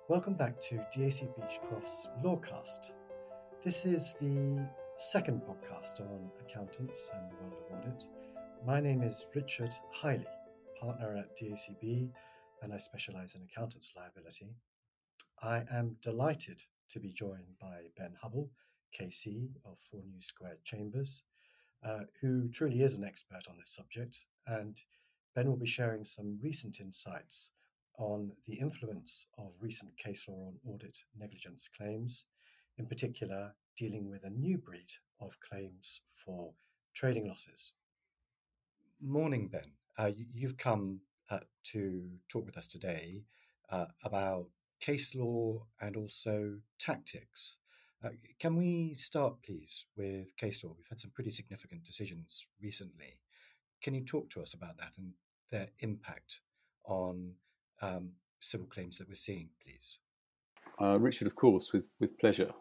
Welcome back to DAC Beechcroft's Lawcast. This is the second podcast on accountants and the world of audit. My name is Richard Hiley, partner at DACB, and I specialise in accountants liability. I am delighted to be joined by Ben Hubble, KC of 4 New Square Chambers, who truly is an expert on this subject, and Ben will be sharing some recent insights on the influence of recent case law on audit negligence claims, in particular dealing with a new breed of claims for trading losses. Morning, Ben. You've come to talk with us today about case law and also tactics. Can we start, please, with case law? We've had some pretty significant decisions recently. Can you talk to us about that and their impact on civil claims that we're seeing, please? Richard, of course, with pleasure.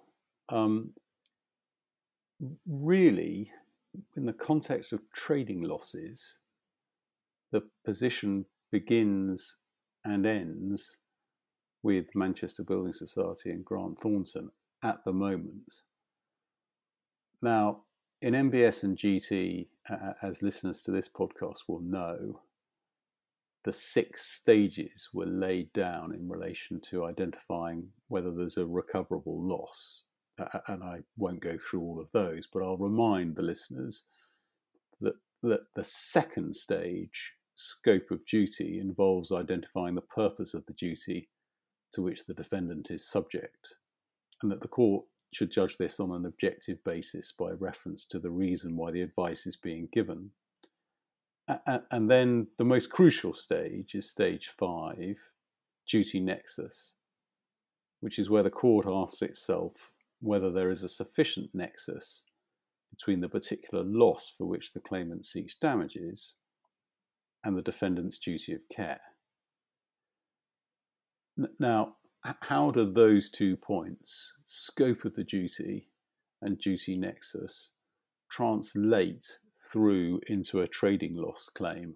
Really, in the context of trading losses, the position begins and ends with Manchester Building Society and Grant Thornton at the moment. Now, in MBS and GT, as listeners to this podcast will know, the 6 stages were laid down in relation to identifying whether there's a recoverable loss. And I won't go through all of those, but I'll remind the listeners that the second stage, scope of duty, involves identifying the purpose of the duty to which the defendant is subject, and that the court should judge this on an objective basis by reference to the reason why the advice is being given. And then the most crucial stage is stage 5, duty nexus, which is where the court asks itself whether there is a sufficient nexus between the particular loss for which the claimant seeks damages and the defendant's duty of care. Now, how do those 2 points, scope of the duty and duty nexus, translate through into a trading loss claim?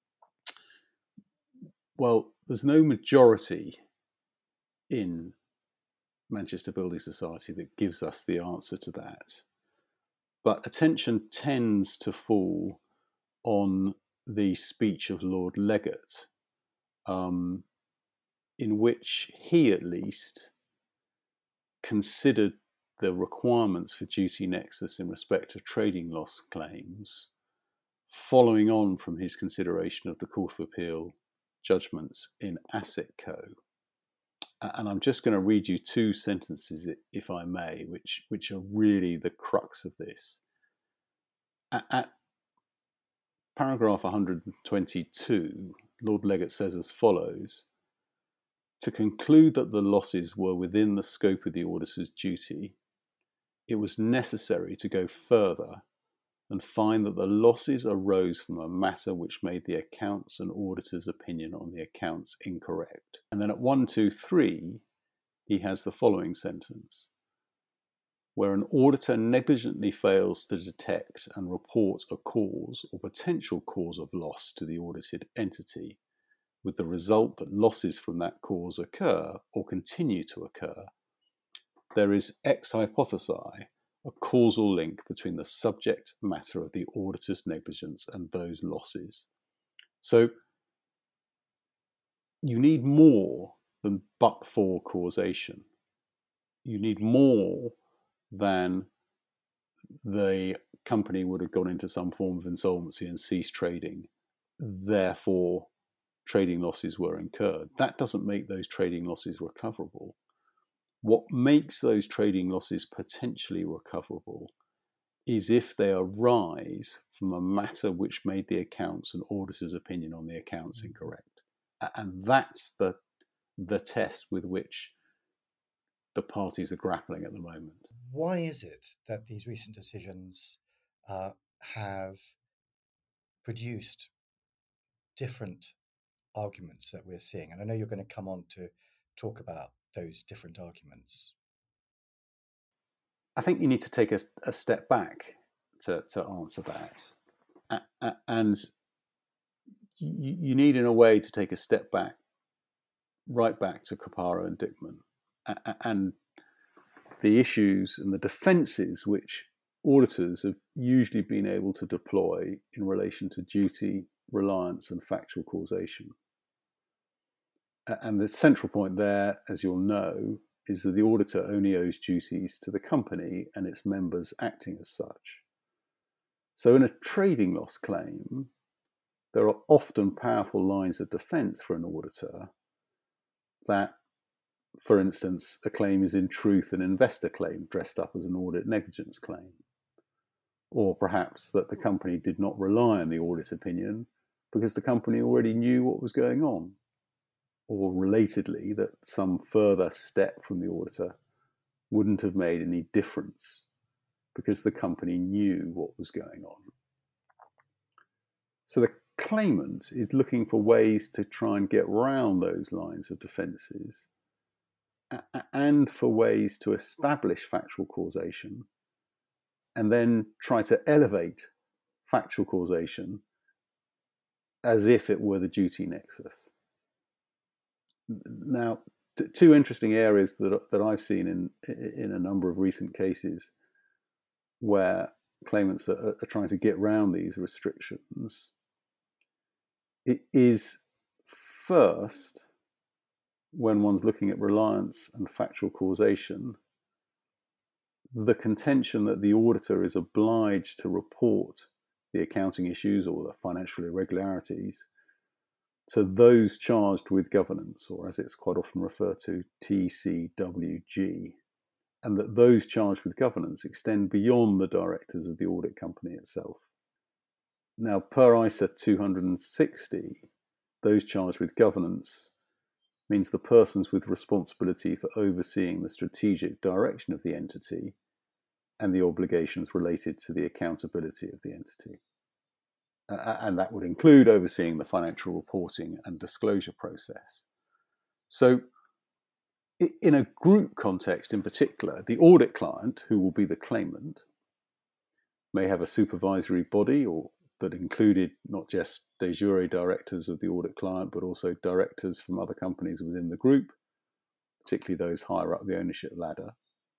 Well, there's no majority in Manchester Building Society that gives us the answer to that. But attention tends to fall on the speech of Lord Leggatt, in which he at least considered the requirements for duty nexus in respect of trading loss claims, following on from his consideration of the Court of Appeal judgments in ASIC-Co. And I'm just going to read you 2 sentences, if I may, which are really the crux of this. At paragraph 122, Lord Leggatt says as follows: to conclude that the losses were within the scope of the auditor's duty, it was necessary to go further and find that the losses arose from a matter which made the accounts and auditor's opinion on the accounts incorrect. And then at 123, he has the following sentence: where an auditor negligently fails to detect and report a cause or potential cause of loss to the audited entity, with the result that losses from that cause occur or continue to occur, there is ex hypothesi a causal link between the subject matter of the auditor's negligence and those losses. So you need more than but-for causation. You need more than the company would have gone into some form of insolvency and ceased trading. Therefore, trading losses were incurred. That doesn't make those trading losses recoverable. What makes those trading losses potentially recoverable is if they arise from a matter which made the accounts and auditor's opinion on the accounts incorrect. And that's the test with which the parties are grappling at the moment. Why is it that these recent decisions have produced different arguments that we're seeing? And I know you're going to come on to talk about those different arguments. I think you need to take a step back to answer that. And you need, in a way, to take a step back right back to Caparo and Dickman, and the issues and the defences which auditors have usually been able to deploy in relation to duty, reliance, and factual causation. And the central point there, as you'll know, is that the auditor only owes duties to the company and its members acting as such. So in a trading loss claim, there are often powerful lines of defence for an auditor that, for instance, a claim is in truth an investor claim dressed up as an audit negligence claim. Or perhaps that the company did not rely on the audit opinion because the company already knew what was going on. Or relatedly, that some further step from the auditor wouldn't have made any difference because the company knew what was going on. So the claimant is looking for ways to try and get round those lines of defences and for ways to establish factual causation and then try to elevate factual causation as if it were the duty nexus. Now, two interesting areas that I've seen in a number of recent cases where claimants are trying to get around these restrictions. It is first, when one's looking at reliance and factual causation, the contention that the auditor is obliged to report the accounting issues or the financial irregularities to those charged with governance, or as it's quite often referred to, TCWG, and that those charged with governance extend beyond the directors of the audit company itself. Now, per ISA 260, those charged with governance means the persons with responsibility for overseeing the strategic direction of the entity and the obligations related to the accountability of the entity. And that would include overseeing the financial reporting and disclosure process. So in a group context in particular, the audit client, who will be the claimant, may have a supervisory body or that included not just de jure directors of the audit client, but also directors from other companies within the group, particularly those higher up the ownership ladder.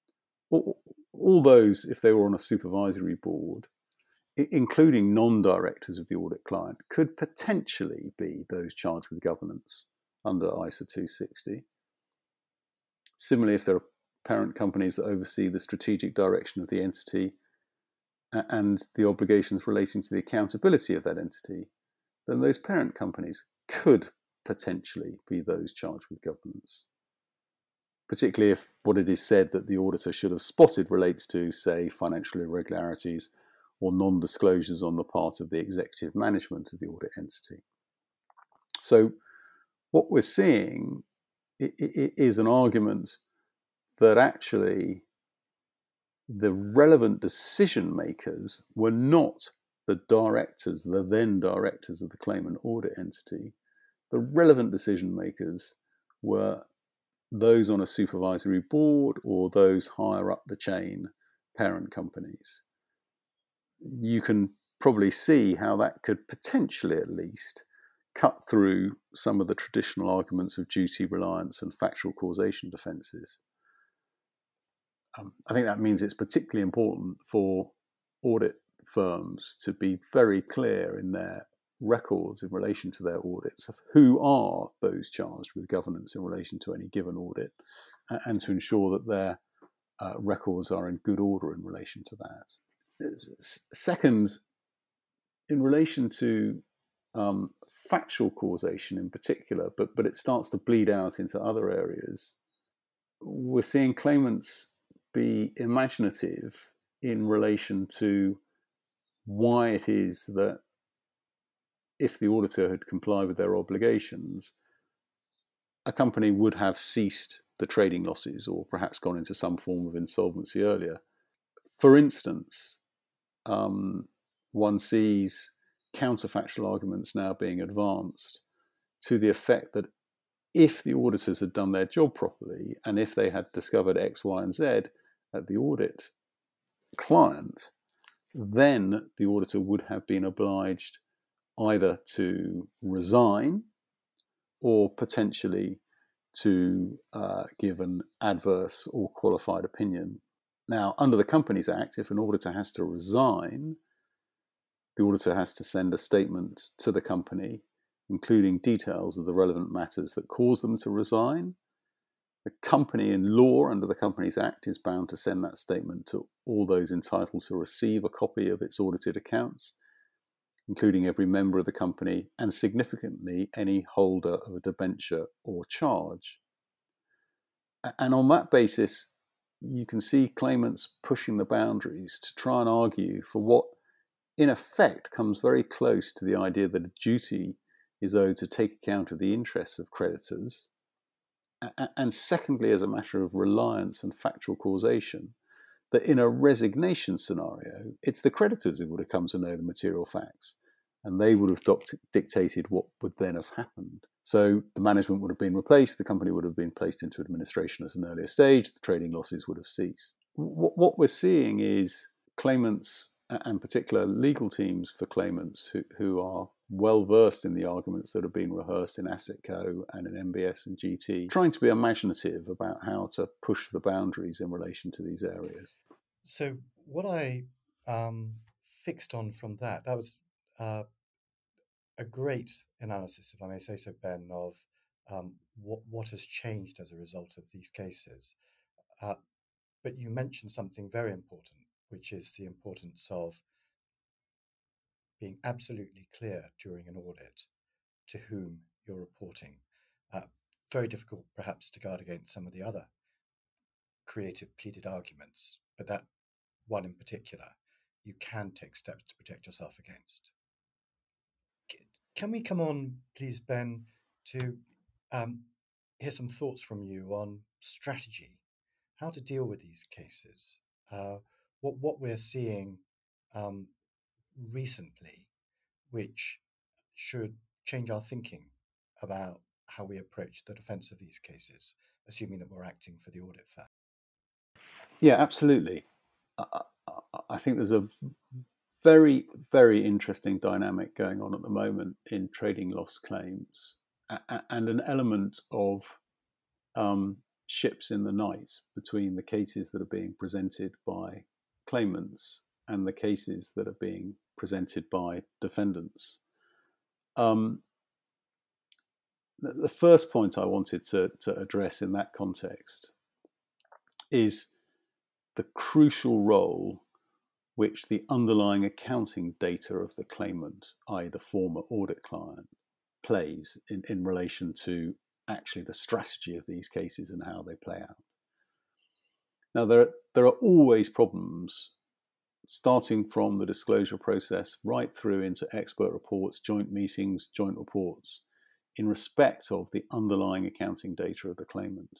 All those, if they were on a supervisory board, including non-directors of the audit client, could potentially be those charged with governance under ISA 260. Similarly, if there are parent companies that oversee the strategic direction of the entity and the obligations relating to the accountability of that entity, then those parent companies could potentially be those charged with governance. Particularly if what it is said that the auditor should have spotted relates to, say, financial irregularities or non-disclosures on the part of the executive management of the audit entity. So what we're seeing is an argument that actually the relevant decision makers were not the directors, the then directors of the claimant audit entity. The relevant decision makers were those on a supervisory board or those higher up the chain parent companies. You can probably see how that could potentially at least cut through some of the traditional arguments of duty, reliance, and factual causation defences. I think that means it's particularly important for audit firms to be very clear in their records in relation to their audits of who are those charged with governance in relation to any given audit, and to ensure that their records are in good order in relation to that. Second, in relation to factual causation in particular, but it starts to bleed out into other areas, we're seeing claimants be imaginative in relation to why it is that if the auditor had complied with their obligations, a company would have ceased the trading losses or perhaps gone into some form of insolvency earlier. For instance, one sees counterfactual arguments now being advanced to the effect that if the auditors had done their job properly and if they had discovered X, Y, and Z at the audit client, then the auditor would have been obliged either to resign or potentially to give an adverse or qualified opinion. Now, under the Companies Act, if an auditor has to resign, the auditor has to send a statement to the company, including details of the relevant matters that cause them to resign. The company, in law under the Companies Act, is bound to send that statement to all those entitled to receive a copy of its audited accounts, including every member of the company and, significantly, any holder of a debenture or charge. And on that basis, you can see claimants pushing the boundaries to try and argue for what, in effect, comes very close to the idea that a duty is owed to take account of the interests of creditors, and secondly, as a matter of reliance and factual causation, that in a resignation scenario, it's the creditors who would have come to know the material facts, and they would have dictated what would then have happened. So the management would have been replaced, the company would have been placed into administration at an earlier stage, the trading losses would have ceased. What we're seeing is claimants, and particular legal teams for claimants who are well versed in the arguments that have been rehearsed in AssetCo and in MBS and GT, trying to be imaginative about how to push the boundaries in relation to these areas. So what I fixed on from that was a great analysis, if I may say so, Ben, of what has changed as a result of these cases. But you mentioned something very important, which is the importance of being absolutely clear during an audit to whom you're reporting. Very difficult, perhaps, to guard against some of the other creative pleaded arguments, but that one in particular, you can take steps to protect yourself against. Can we come on, please, Ben, to hear some thoughts from you on strategy, how to deal with these cases, what we're seeing recently, which should change our thinking about how we approach the defence of these cases, assuming that we're acting for the audit firm? Yeah, absolutely. I think there's a very, very interesting dynamic going on at the moment in trading loss claims, and an element of ships in the night between the cases that are being presented by claimants and the cases that are being presented by defendants. The first point I wanted to address in that context is the crucial role which the underlying accounting data of the claimant, i.e. the former audit client, plays in relation to actually the strategy of these cases and how they play out. Now, there are always problems, starting from the disclosure process right through into expert reports, joint meetings, joint reports, in respect of the underlying accounting data of the claimant.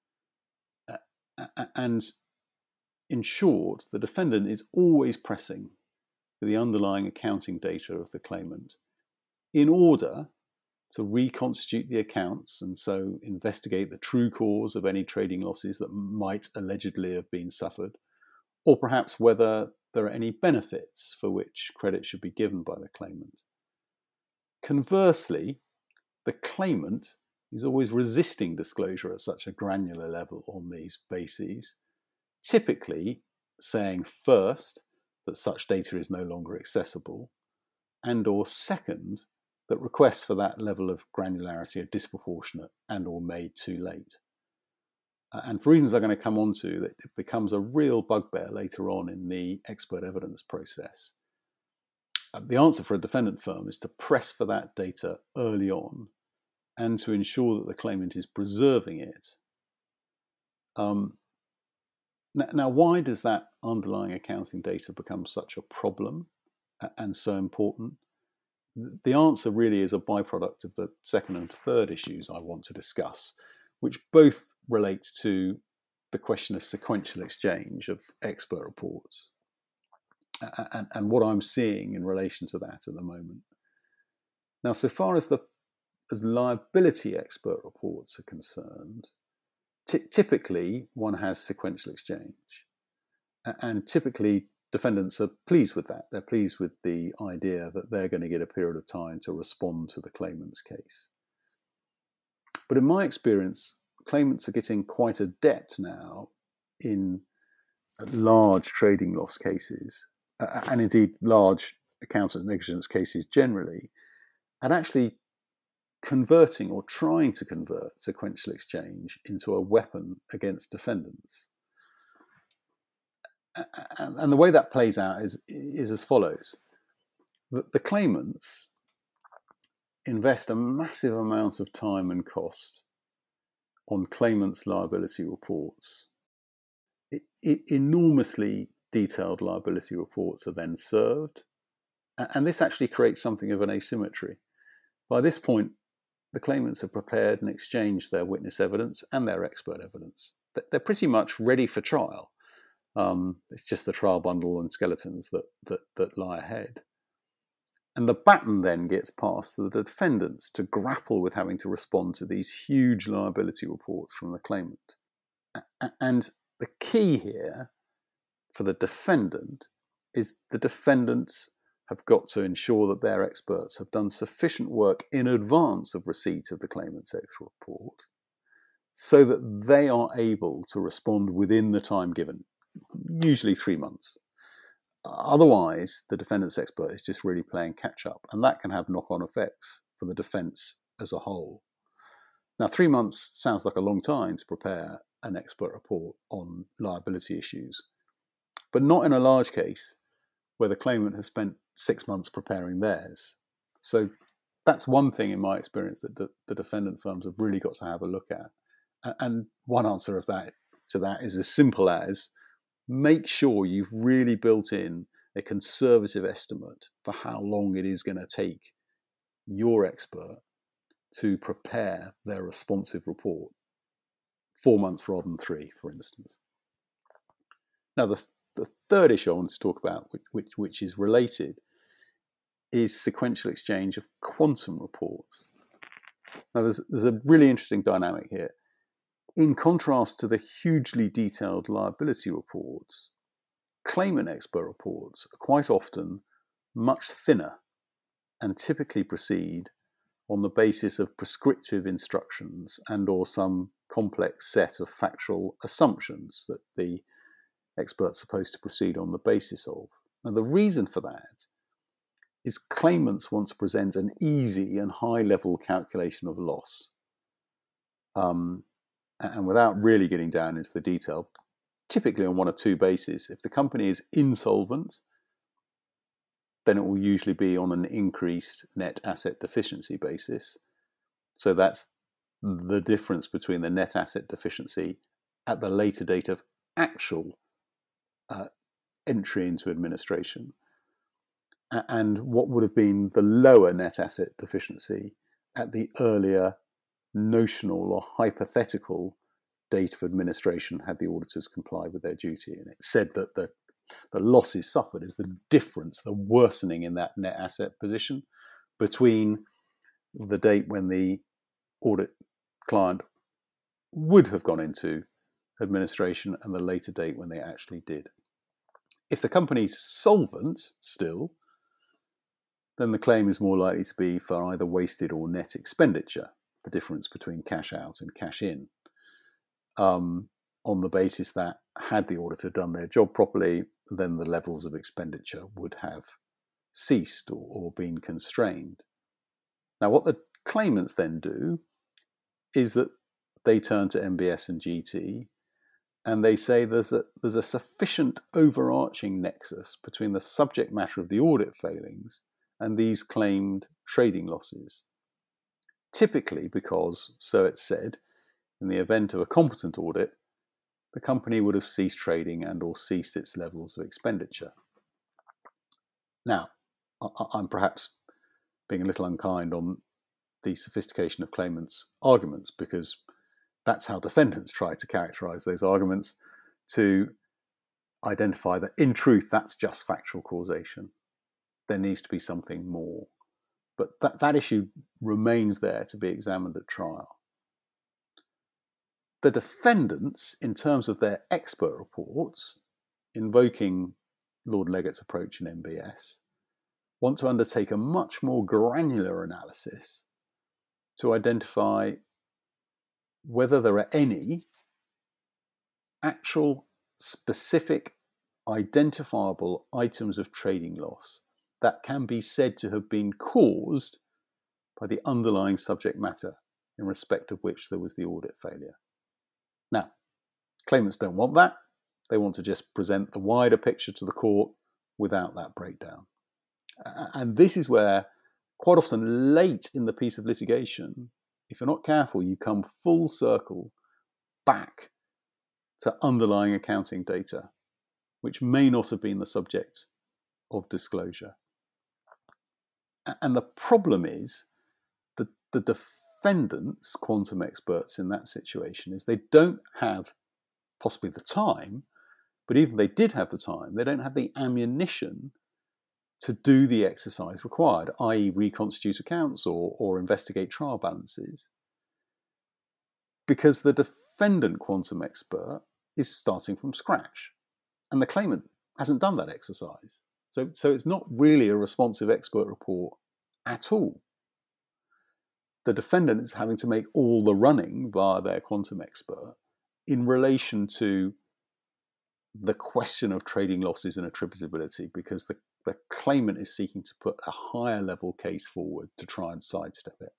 And in short, the defendant is always pressing for the underlying accounting data of the claimant in order to reconstitute the accounts and so investigate the true cause of any trading losses that might allegedly have been suffered, or perhaps whether there are any benefits for which credit should be given by the claimant. Conversely, the claimant is always resisting disclosure at such a granular level on these bases, typically saying first that such data is no longer accessible, and or second, that requests for that level of granularity are disproportionate and or made too late. And for reasons I'm going to come on to, that it becomes a real bugbear later on in the expert evidence process. The answer for a defendant firm is to press for that data early on and to ensure that the claimant is preserving it. Now, why does that underlying accounting data become such a problem and so important? The answer really is a byproduct of the second and third issues I want to discuss, which both relate to the question of sequential exchange of expert reports and what I'm seeing in relation to that at the moment. Now, so far as liability expert reports are concerned, typically one has sequential exchange, and typically defendants are pleased with that. They're pleased with the idea that they're going to get a period of time to respond to the claimant's case. But in my experience, claimants are getting quite adept now in large trading loss cases, and indeed large accountant negligence cases generally, at actually converting or trying to convert sequential exchange into a weapon against defendants. And the way that plays out is as follows. The claimants invest a massive amount of time and cost on claimants' liability reports. Enormously detailed liability reports are then served, and this actually creates something of an asymmetry. By this point, the claimants have prepared and exchanged their witness evidence and their expert evidence. They're pretty much ready for trial. It's just the trial bundle and skeletons that lie ahead. And the baton then gets passed to the defendants to grapple with having to respond to these huge liability reports from the claimant. And the key here for the defendant is the defendants have got to ensure that their experts have done sufficient work in advance of receipt of the claimant's expert report so that they are able to respond within the time given, usually 3 months. Otherwise, the defendant's expert is just really playing catch up, and that can have knock-on effects for the defence as a whole. Now, 3 months sounds like a long time to prepare an expert report on liability issues, but not in a large case where the claimant has spent 6 months preparing theirs. So that's one thing in my experience that the defendant firms have really got to have a look at. And one answer to that is as simple as make sure you've really built in a conservative estimate for how long it is going to take your expert to prepare their responsive report. 4 months rather than 3, for instance. Now, the third issue I want to talk about, which is related, is sequential exchange of quantum reports. Now, there's a really interesting dynamic here. In contrast to the hugely detailed liability reports, claimant expert reports are quite often much thinner and typically proceed on the basis of prescriptive instructions and or some complex set of factual assumptions that the expert's supposed to proceed on the basis of. Now, the reason for that is claimants want to present an easy and high-level calculation of loss. And without really getting down into the detail, typically on one of two bases. If the company is insolvent, then it will usually be on an increased net asset deficiency basis. So that's the difference between the net asset deficiency at the later date of actual entry into administration and what would have been the lower net asset deficiency at the earlier notional or hypothetical date of administration had the auditors complied with their duty. And it said that the losses suffered is the difference, the worsening in that net asset position between the date when the audit client would have gone into administration and the later date when they actually did. If the company's solvent still, then the claim is more likely to be for either wasted or net expenditure, the difference between cash out and cash in, on the basis that had the auditor done their job properly, then the levels of expenditure would have ceased or been constrained. Now, what the claimants then do is that they turn to MBS and GT and they say there's a sufficient overarching nexus between the subject matter of the audit failings and these claimed trading losses. Typically because, so it's said, in the event of a competent audit, the company would have ceased trading and or ceased its levels of expenditure. Now, I'm perhaps being a little unkind on the sophistication of claimants' arguments because that's how defendants try to characterize those arguments, to identify that in truth that's just factual causation. There needs to be something more. But that issue remains there to be examined at trial. The defendants, in terms of their expert reports, invoking Lord Legate's approach in MBS, want to undertake a much more granular analysis to identify whether there are any actual specific identifiable items of trading loss that can be said to have been caused by the underlying subject matter in respect of which there was the audit failure. Now, claimants don't want that. They want to just present the wider picture to the court without that breakdown. And this is where, quite often late in the piece of litigation, if you're not careful, you come full circle back to underlying accounting data, which may not have been the subject of disclosure. And the problem is that the defendants, quantum experts in that situation, is they don't have possibly the time, but even if they did have the time, they don't have the ammunition to do the exercise required, i.e. reconstitute accounts or investigate trial balances, because the defendant quantum expert is starting from scratch and the claimant hasn't done that exercise. So it's not really a responsive expert report at all. The defendant is having to make all the running via their quantum expert in relation to the question of trading losses and attributability, because the claimant is seeking to put a higher level case forward to try and sidestep it.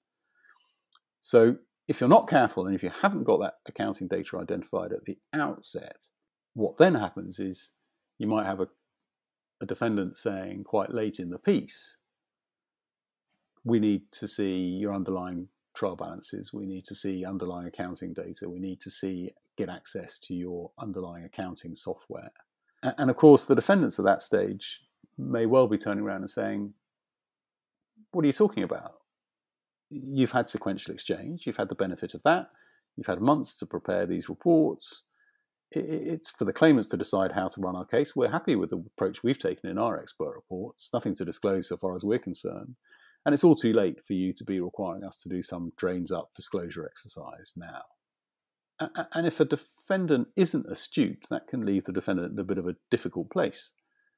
So if you're not careful and if you haven't got that accounting data identified at the outset, what then happens is you might have a defendant saying quite late in the piece, we need to see your underlying trial balances, we need to see underlying accounting data, we need to get access to your underlying accounting software. And of course, the defendants at that stage may well be turning around and saying, what are you talking about? You've had sequential exchange, you've had the benefit of that, you've had months to prepare these reports. It's for the claimants to decide how to run our case. We're happy with the approach we've taken in our expert reports, nothing to disclose so far as we're concerned. And it's all too late for you to be requiring us to do some drains up disclosure exercise now. And if a defendant isn't astute, that can leave the defendant in a bit of a difficult place,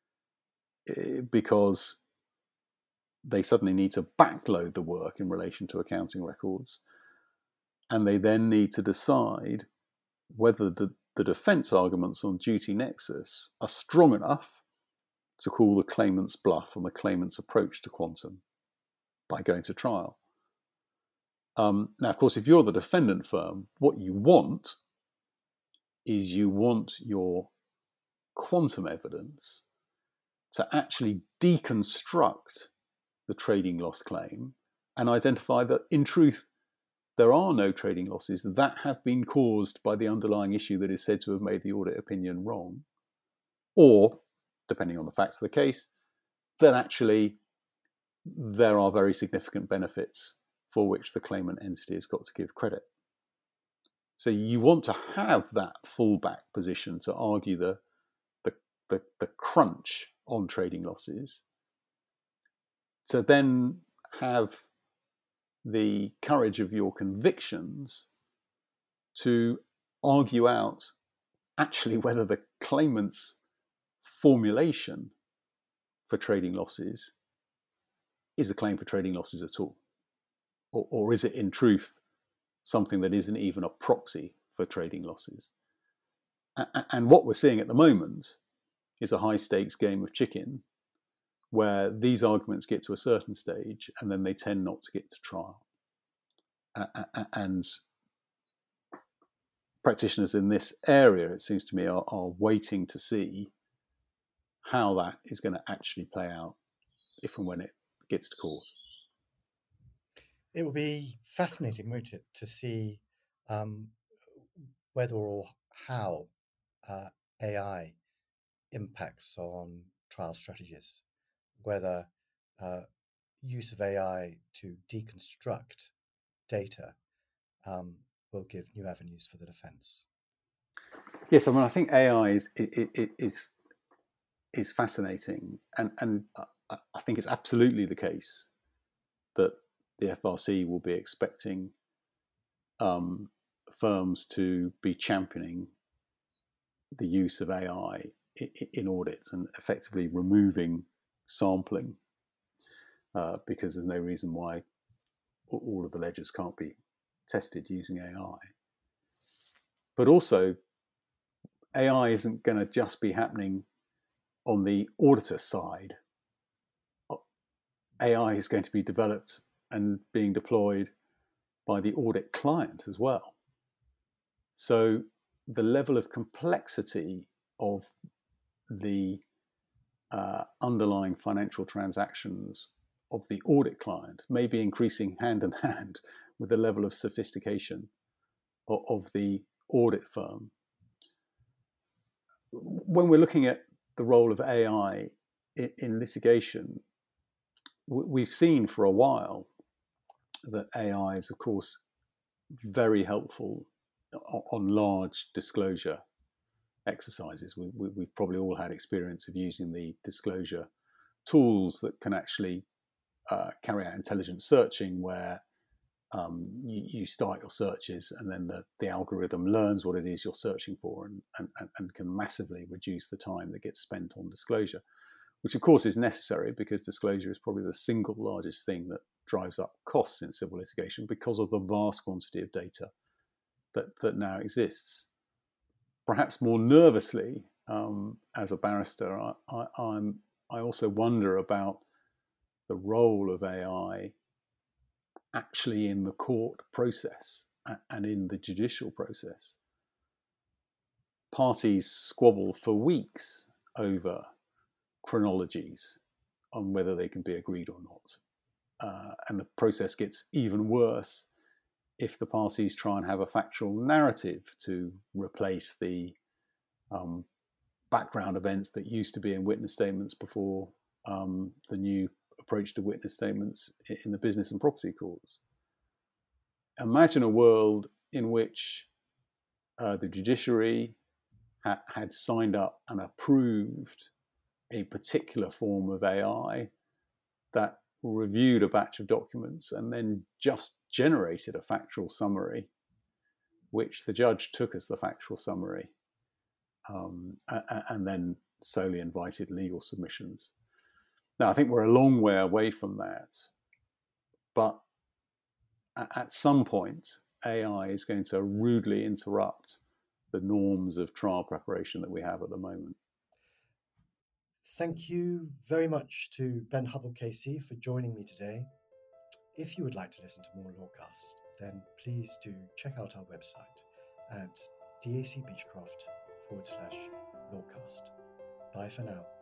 because they suddenly need to backload the work in relation to accounting records. And they then need to decide whether the defence arguments on duty nexus are strong enough to call the claimant's bluff on the claimant's approach to quantum by going to trial. Now, of course, if you're the defendant firm, what you want is your quantum evidence to actually deconstruct the trading loss claim and identify that, in truth, there are no trading losses that have been caused by the underlying issue that is said to have made the audit opinion wrong, or, depending on the facts of the case, that actually there are very significant benefits for which the claimant entity has got to give credit. So you want to have that fallback position to argue the crunch on trading losses, to then have the courage of your convictions to argue out actually whether the claimant's formulation for trading losses is a claim for trading losses at all, or is it in truth something that isn't even a proxy for trading losses. And what we're seeing at the moment is a high stakes game of chicken where these arguments get to a certain stage and then they tend not to get to trial. And practitioners in this area, it seems to me, are waiting to see how that is going to actually play out if and when it gets to court. It will be fascinating, won't it, to see whether or how AI impacts on trial strategies, whether use of AI to deconstruct data will give new avenues for the defence. Yes, I mean, I think AI is fascinating, and I think it's absolutely the case that the FRC will be expecting firms to be championing the use of AI in audit and effectively removing sampling, because there's no reason why all of the ledgers can't be tested using AI. But also, AI isn't going to just be happening on the auditor side. AI is going to be developed and being deployed by the audit client as well. So the level of complexity of the underlying financial transactions of the audit client may be increasing hand in hand with the level of sophistication of the audit firm. When we're looking at the role of AI in litigation, we've seen for a while that AI is, of course, very helpful on large disclosure exercises. We've probably all had experience of using the disclosure tools that can actually carry out intelligent searching, where you start your searches and then the algorithm learns what it is you're searching for and can massively reduce the time that gets spent on disclosure, which of course is necessary because disclosure is probably the single largest thing that drives up costs in civil litigation because of the vast quantity of data that now exists. Perhaps more nervously, as a barrister, I also wonder about the role of AI actually in the court process and in the judicial process. Parties squabble for weeks over chronologies on whether they can be agreed or not. And the process gets even worse if the parties try and have a factual narrative to replace the background events that used to be in witness statements before the new approach to witness statements in the business and property courts. Imagine a world in which the judiciary had signed up and approved a particular form of AI that reviewed a batch of documents and then just generated a factual summary, which the judge took as the factual summary, and then solely invited legal submissions. Now, I think we're a long way away from that, but at some point, AI is going to rudely interrupt the norms of trial preparation that we have at the moment. Thank you very much to Ben Hubble-Casey for joining me today. If you would like to listen to more Lawcasts, then please do check out our website at dacbeechcroft.com/Lawcast. Bye for now.